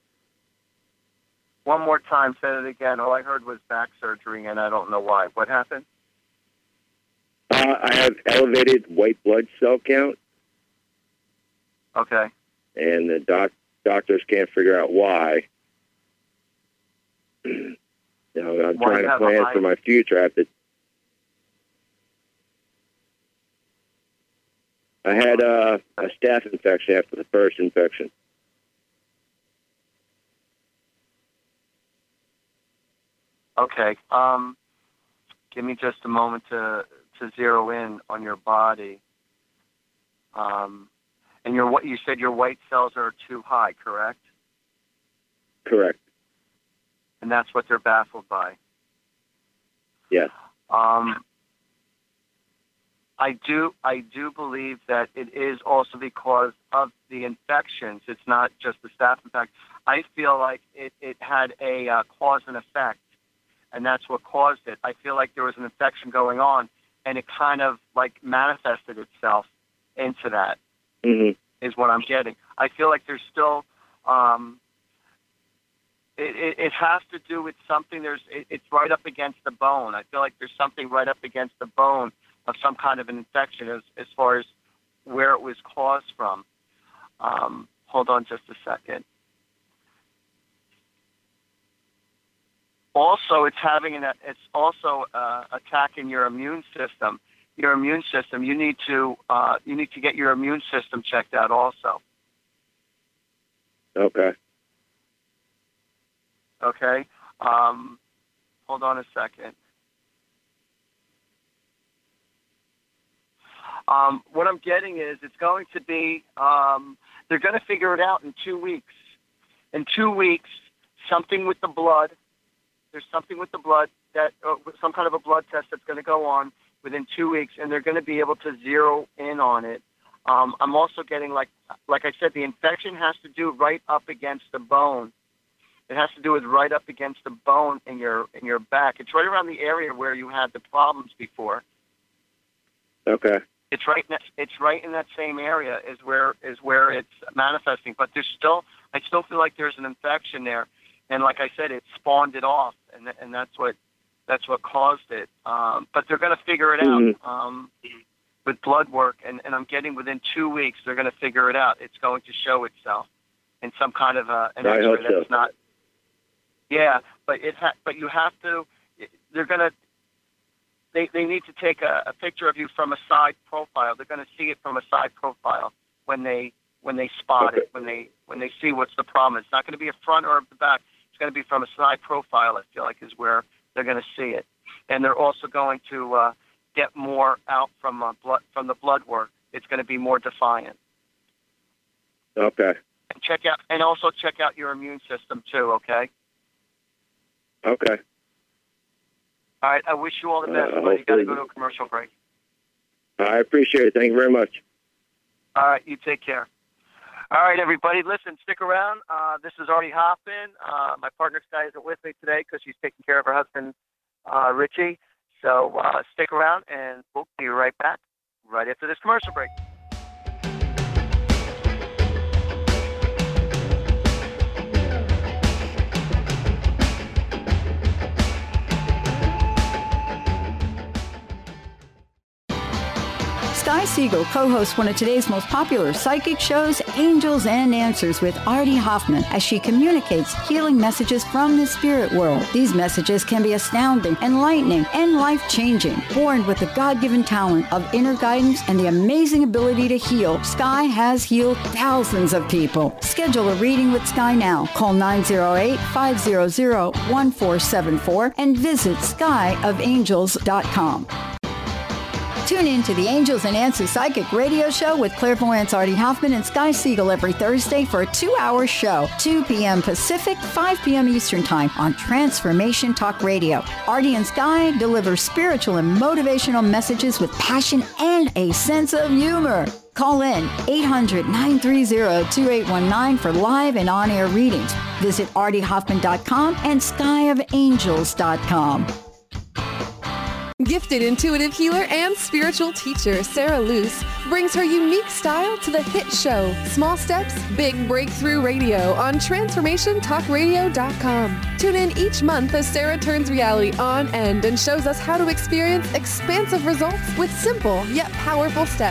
One more time, say it again. All I heard was back surgery, and I don't know why. What happened? Uh, I have elevated white blood cell count. Okay. And the doc doctors can't figure out why. You know, I'm why trying to plan for my future. I have to. I had uh, a staph infection after the first infection. Okay. Um, give me just a moment to, to zero in on your body. Um, and your what you said your white cells are too high, correct? Correct. And that's what they're baffled by. Yes. Um, I do I do believe that it is also because of the infections. It's not just the staph infection. I feel like it, it had a uh, cause and effect, and that's what caused it. I feel like there was an infection going on, and it kind of like manifested itself into that, mm-hmm. is what I'm getting. I feel like there's still, um, it, it, it has to do with something. There's it, It's right up against the bone. I feel like there's something right up against the bone of some kind of an infection as, as far as where it was caused from. Um, hold on just a second. Also, it's having an, it's also uh, attacking your immune system. Your immune system. You need to uh, you need to get your immune system checked out also. Okay. Okay. Um, hold on a second. Um, what I'm getting is it's going to be, um, they're going to figure it out in two weeks. In two weeks, something with the blood, there's something with the blood, that uh, some kind of a blood test that's going to go on within two weeks, and they're going to be able to zero in on it. Um, I'm also getting, like like I said, the infection has to do right up against the bone. It has to do with right up against the bone in your in your back. It's right around the area where you had the problems before. Okay. It's right. It's right in that same area is where is where it's manifesting. But there's still, I still feel like there's an infection there, and like I said, it spawned it off, and and that's what that's what caused it. Um, but they're going to figure it mm-hmm. out um, with blood work, and, and I'm getting within two weeks they're going to figure it out. It's going to show itself in some kind of a, an I X-ray hope that's so. not. Yeah, but it ha- but you have to. They're going to. They they need to take a, a picture of you from a side profile. They're going to see it from a side profile when they when they spot okay. it, when they when they see what's the problem. It's not going to be a front or the back. It's going to be from a side profile. I feel like is where they're going to see it, and they're also going to uh, get more out from uh, blood from the blood work. It's going to be more defiant. Okay. And check out and also check out your immune system too. Okay. Okay. All right, I wish you all the best, Uh, but you got to hopefully- go to a commercial break. I appreciate it. Thank you very much. All right, you take care. All right, everybody, listen, stick around. Uh, this is Artie Hoffman. Uh, my partner, Sky, isn't with me today because she's taking care of her husband, uh, Richie. So uh, stick around, and we'll be right back right after this commercial break. Sky Siegel co-hosts one of today's most popular psychic shows, Angels and Answers with Artie Hoffman, as she communicates healing messages from the spirit world. These messages can be astounding, enlightening, and life-changing. Born with the God-given talent of inner guidance and the amazing ability to heal, Sky has healed thousands of people. Schedule a reading with Sky now. Call nine oh eight, five hundred, one four seven four and visit sky of angels dot com. Tune in to the Angels and Answers Psychic Radio Show with clairvoyants Artie Hoffman and Sky Siegel every Thursday for a two-hour show, two p.m. Pacific, five p.m. Eastern Time on Transformation Talk Radio. Artie and Sky deliver spiritual and motivational messages with passion and a sense of humor. Call in eight hundred, nine three zero, two eight one nine for live and on-air readings. Visit artie hoffman dot com and sky of angels dot com. Gifted intuitive healer and spiritual teacher Sarah Luce brings her unique style to the hit show Small Steps, Big Breakthrough Radio on transformation talk radio dot com. Tune in each month as Sarah turns reality on end and shows us how to experience expansive results with simple yet powerful steps.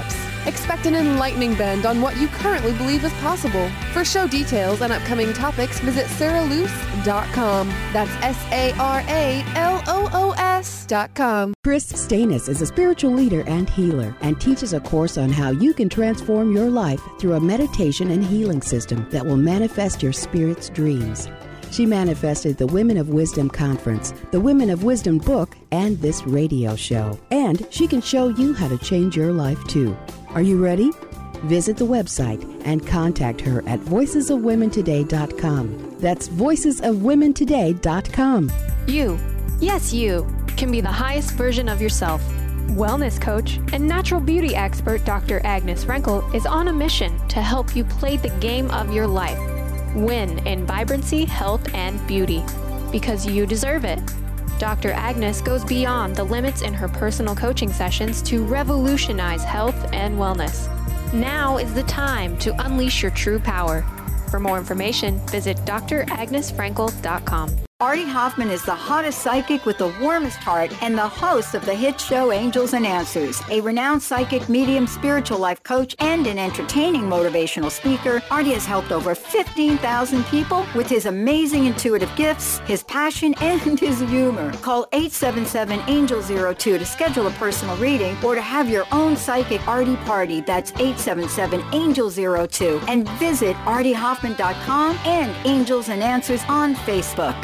Expect an enlightening bend on what you currently believe is possible. For show details and upcoming topics, visit sarah loos dot com. That's S A R A L O O S dot com. Chris Stanis is a spiritual leader and healer and teaches a course on how you can transform your life through a meditation and healing system that will manifest your spirit's dreams. She manifested the Women of Wisdom Conference, the Women of Wisdom book, and this radio show. And she can show you how to change your life too. Are you ready? Visit the website and contact her at voices of women today dot com. That's voices of women today dot com. You, yes you, can be the highest version of yourself. Wellness coach and natural beauty expert Doctor Agnes Frankel is on a mission to help you play the game of your life. Win in vibrancy, health, and beauty. Because you deserve it. Doctor Agnes goes beyond the limits in her personal coaching sessions to revolutionize health and wellness. Now is the time to unleash your true power. For more information, visit d r agnes frankel dot com. Artie Hoffman is the hottest psychic with the warmest heart and the host of the hit show Angels and Answers. A renowned psychic, medium, spiritual life coach, and an entertaining motivational speaker, Artie has helped over fifteen thousand people with his amazing intuitive gifts, his passion, and his humor. Call eight seven seven, angel zero two to schedule a personal reading or to have your own psychic Artie party. That's eight seven seven, angel zero two. And visit artie hoffman dot com and Angels and Answers on Facebook.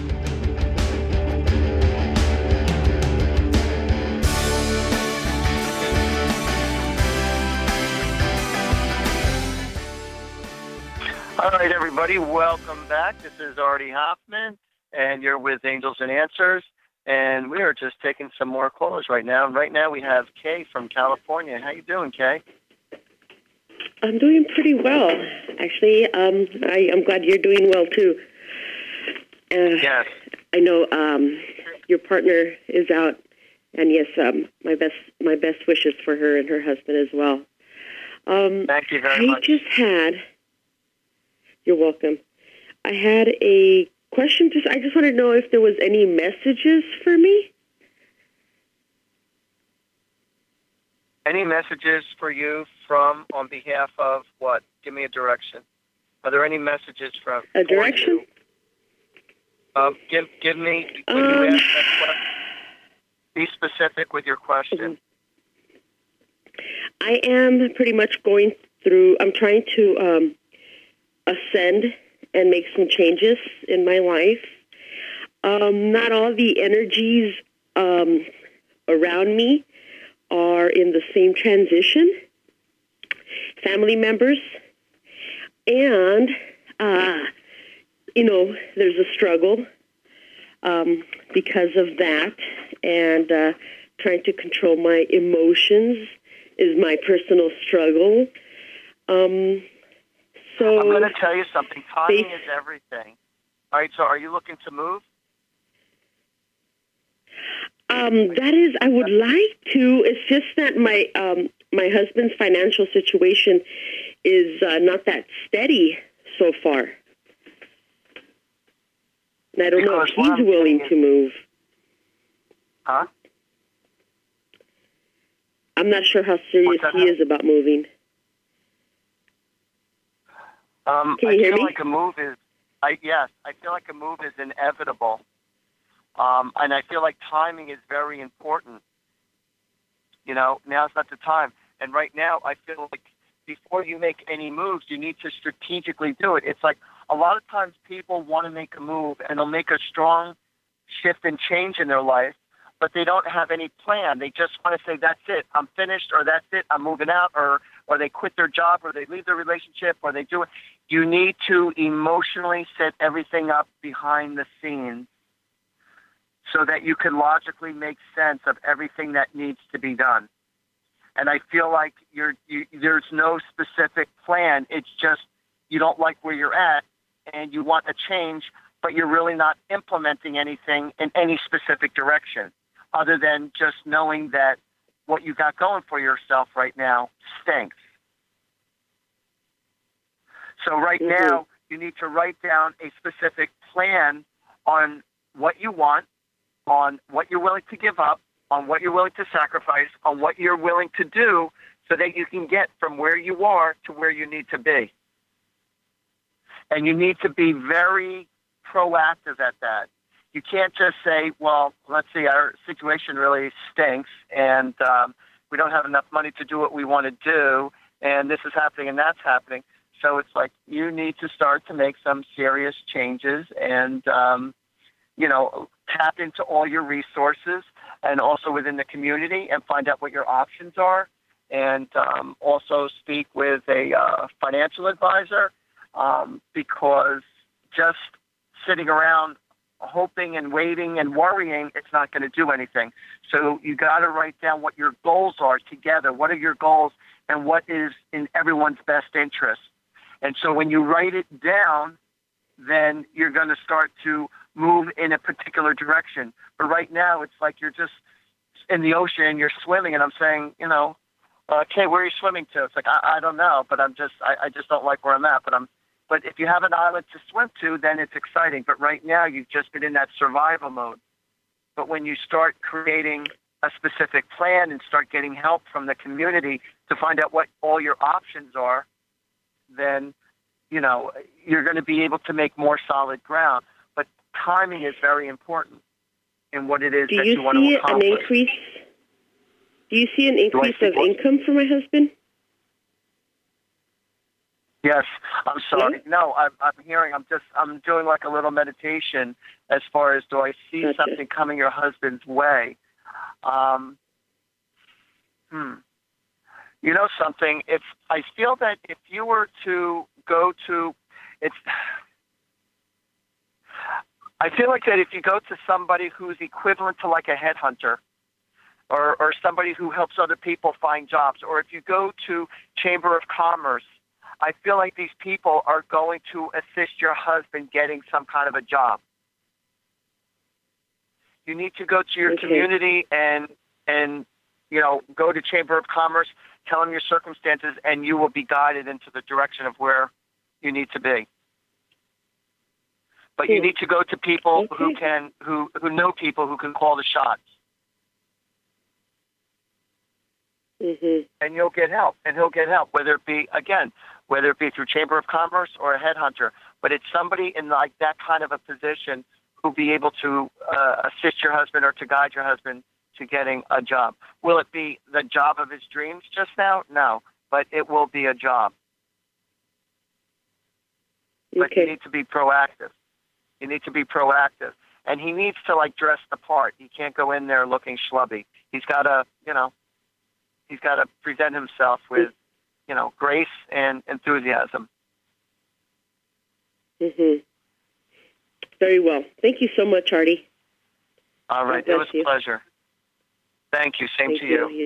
All right, everybody, welcome back. This is Artie Hoffman, and you're with Angels and Answers, and we are just taking some more callers right now. And right now we have Kay from California. How you doing, Kay? I'm doing pretty well, actually. Um, I, I'm glad you're doing well, too. Uh, yes. I know um, your partner is out, and yes, um, my best my best wishes for her and her husband as well. Um, Thank you very I much. just had... You're welcome. I had a question. Just I just wanted to know if there was any messages for me. Any messages for you from, on behalf of what? Give me a direction. Are there any messages from A direction? Um, give give me, when Um, you ask that question, be specific with your question. I am pretty much going through, I'm trying to um, ascend and make some changes in my life. Um, not all the energies um, around me are in the same transition. Family members. And, uh, you know, there's a struggle um, because of that. And uh, trying to control my emotions is my personal struggle. Um, so I'm going to tell you something. Timing they, is everything. All right, so are you looking to move? Um, that is, I would like to. It's just that my um, my husband's financial situation is uh, not that steady so far. And I don't know if he's willing to move. Huh? I'm not sure how serious he is about moving. Um, Can I you hear feel me? like a move is, I yes, I feel like a move is inevitable. Um, and I feel like timing is very important. You know, now's not the time. And right now, I feel like before you make any moves, you need to strategically do it. It's like a lot of times people want to make a move and they'll make a strong shift and change in their life, but they don't have any plan. They just want to say, that's it, I'm finished, or that's it, I'm moving out, or or they quit their job, or they leave their relationship, or they do it. You need to emotionally set everything up behind the scenes so that you can logically make sense of everything that needs to be done. And I feel like you're, you, there's no specific plan. It's just you don't like where you're at and you want a change, but you're really not implementing anything in any specific direction other than just knowing that what you got going for yourself right now stinks. So right Mm-hmm. now, you need to write down a specific plan on what you want, on what you're willing to give up, on what you're willing to sacrifice, on what you're willing to do so that you can get from where you are to where you need to be. And you need to be very proactive at that. You can't just say, well, let's see, our situation really stinks, and um, we don't have enough money to do what we want to do, and this is happening and that's happening. So it's like you need to start to make some serious changes and, um, you know, tap into all your resources and also within the community and find out what your options are, and um, also speak with a uh, financial advisor um, because just sitting around hoping and waiting and worrying, it's not going to do anything. So you got to write down what your goals are together. What are your goals and what is in everyone's best interest? And so when you write it down, then you're going to start to move in a particular direction. But right now, it's like you're just in the ocean and you're swimming, and I'm saying, you know, okay, where are you swimming to? It's like, I, I don't know, but I'm just, I, I just don't like where I'm at, but I'm, But if you have an island to swim to, then it's exciting. But right now, you've just been in that survival mode. But when you start creating a specific plan and start getting help from the community to find out what all your options are, then, you know, you're going to be able to make more solid ground. But timing is very important in what it is Do that you you want to see accomplish. an increase? Do you see an increase of income for my husband? Yes, I'm sorry. No, I'm, I'm hearing, I'm just, I'm doing like a little meditation as far as do I see Gotcha. something coming your husband's way. Um, hmm. You know something, if I feel that if you were to go to, it's, I feel like that if you go to somebody who's equivalent to like a headhunter, or, or somebody who helps other people find jobs, or if you go to Chamber of Commerce, I feel like these people are going to assist your husband getting some kind of a job. You need to go to your Okay. community and, and, you know, go to Chamber of Commerce, tell them your circumstances, and you will be guided into the direction of where you need to be. But you Cool. need to go to people Okay. who can, who, who know people who can call the shots. Mm-hmm. And you'll get help, and he'll get help, whether it be, again, whether it be through Chamber of Commerce or a headhunter. But it's somebody in like that kind of a position who'll be able to uh, assist your husband or to guide your husband to getting a job. Will it be the job of his dreams just now? No, but it will be a job. But Okay. you need to be proactive. You need to be proactive. And he needs to, like, dress the part. He can't go in there looking schlubby. He's got to, you know, he's got to present himself with, you know, grace and enthusiasm. Mm-hmm. Very well. Thank you so much, Artie. All right. God It was bless a you. pleasure. Thank you. Same Thank to you.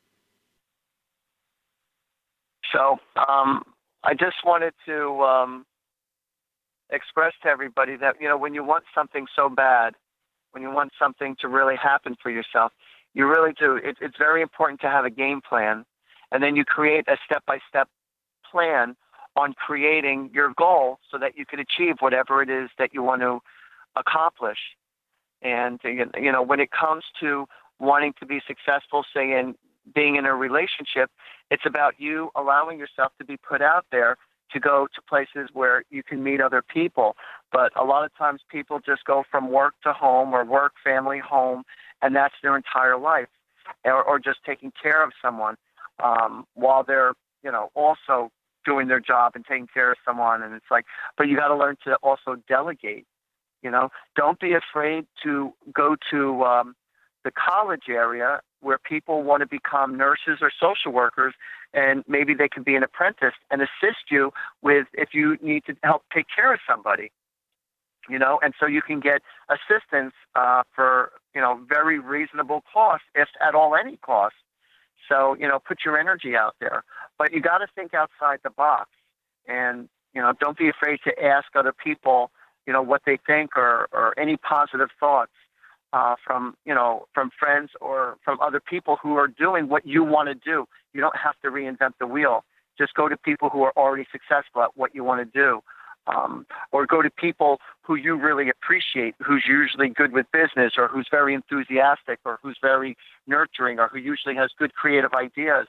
So um, I just wanted to um, express to everybody that, you know, when you want something so bad, when you want something to really happen for yourself, you really do. It, it's very important to have a game plan, and then you create a step-by-step plan on creating your goal so that you can achieve whatever it is that you want to accomplish. And, you know, when it comes to wanting to be successful, say, in being in a relationship, it's about you allowing yourself to be put out there to go to places where you can meet other people. But a lot of times people just go from work to home or work, family, home, and that's their entire life, or, or just taking care of someone um, while they're, you know, also doing their job and taking care of someone. And it's like, but you got to learn to also delegate. You know, don't be afraid to go to um, the college area where people want to become nurses or social workers, and maybe they can be an apprentice and assist you with if you need to help take care of somebody, you know, and so you can get assistance uh, for, you know, very reasonable cost, if at all any cost. So, you know, put your energy out there. But you got to think outside the box, and, you know, don't be afraid to ask other people, you know, what they think or, or any positive thoughts uh, from, you know, from friends or from other people who are doing what you want to do. You don't have to reinvent the wheel. Just go to people who are already successful at what you want to do. Um, or go to people who you really appreciate, who's usually good with business or who's very enthusiastic or who's very nurturing or who usually has good creative ideas.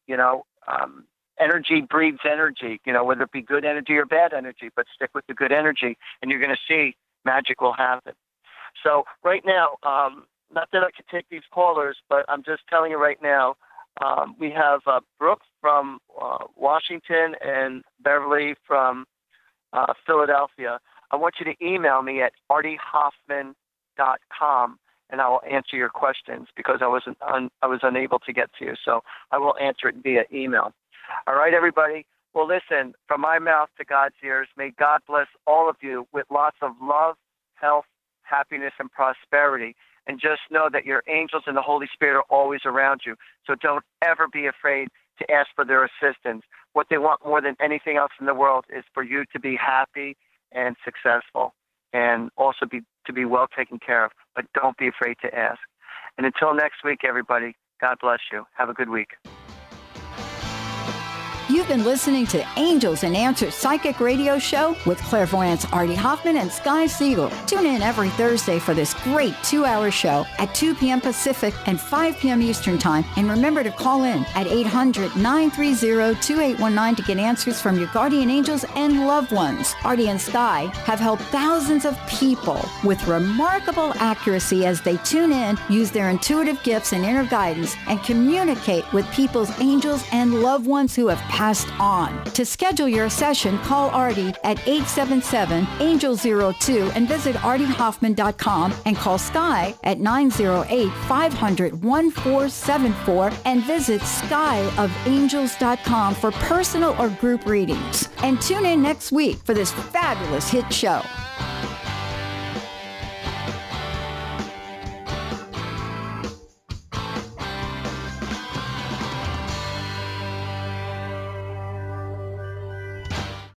You know, um, energy breeds energy, you know, whether it be good energy or bad energy, but stick with the good energy and you're going to see magic will happen. So right now, um, not that I can take these callers, but I'm just telling you right now, um, we have uh, Brooke from uh, Washington and Beverly from uh, Philadelphia. I want you to email me at artie hoffman dot com and I will answer your questions because I wasn't un- I was unable to get to you. So I will answer it via email. All right, everybody. Well, listen, from my mouth to God's ears, may God bless all of you with lots of love, health, happiness, and prosperity. And just know that your angels and the Holy Spirit are always around you. So don't ever be afraid to ask for their assistance. What they want more than anything else in the world is for you to be happy and successful and also be to be well taken care of. But don't be afraid to ask. And until next week, everybody, God bless you. Have a good week. You've been listening to Angels and Answers Psychic Radio Show with clairvoyants Artie Hoffman and Sky Siegel. Tune in every Thursday for this great two-hour show at two p.m. Pacific and five p.m. Eastern Time. And remember to call in at eight hundred, nine three zero, two eight one nine to get answers from your guardian angels and loved ones. Artie and Sky have helped thousands of people with remarkable accuracy as they tune in, use their intuitive gifts and inner guidance, and communicate with people's angels and loved ones who have passed on. To schedule your session, call Artie at eight seven seven, angel zero two and visit artie hoffman dot com and call Sky at nine zero eight, five hundred, one four seven four and visit sky of angels dot com for personal or group readings. And tune in next week for this fabulous hit show.